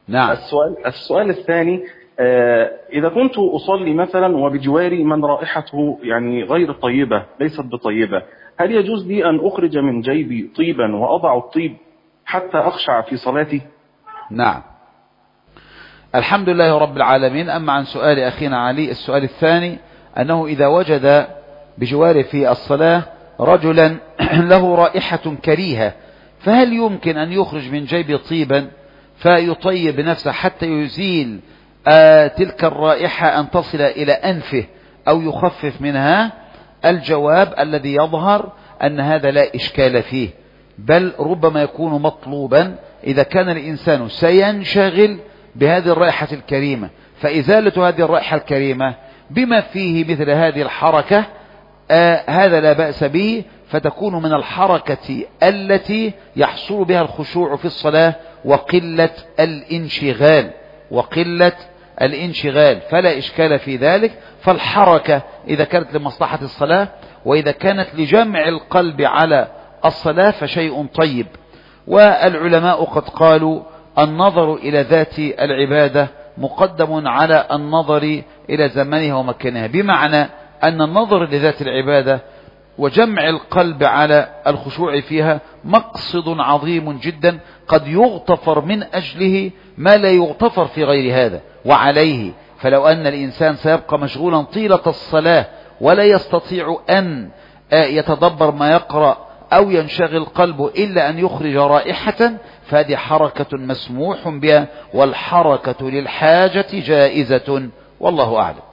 نعم. السؤال الثاني، إذا كنت أصلي مثلا وبجواري من رائحته يعني غير طيبة ليست بطيبة، هل يجوز لي أن أخرج من جيبي طيبا وأضع الطيب حتى أخشع في صلاتي؟ نعم. الحمد لله رب العالمين. أما عن سؤال أخينا علي، السؤال الثاني أنه إذا وجد بجواره في الصلاة رجلا له رائحة كريهة، فهل يمكن أن يخرج من جيبه طيبا فيطيب نفسه حتى يزيل تلك الرائحة أن تصل إلى أنفه أو يخفف منها؟ الجواب الذي يظهر أن هذا لا إشكال فيه، بل ربما يكون مطلوبا إذا كان الإنسان سينشغل بهذه الرائحة الكريمة، فإزالة هذه الرائحة الكريمة بما فيه مثل هذه الحركة هذا لا بأس به، فتكون من الحركة التي يحصل بها الخشوع في الصلاة وقلة الانشغال فلا إشكال في ذلك. فالحركة إذا كانت لمصلحة الصلاة وإذا كانت لجمع القلب على الصلاة فشيء طيب. والعلماء قد قالوا النظر إلى ذات العبادة مقدم على النظر إلى زمنها ومكانها، بمعنى أن النظر لذات العبادة وجمع القلب على الخشوع فيها مقصد عظيم جدا قد يغتفر من أجله ما لا يغتفر في غير هذا. وعليه فلو أن الإنسان سيبقى مشغولا طيلة الصلاة ولا يستطيع أن يتدبر ما يقرأ أو ينشغل قلبه إلا أن يخرج رائحة، فهذه حركة مسموح بها، والحركة للحاجة جائزة، والله أعلم.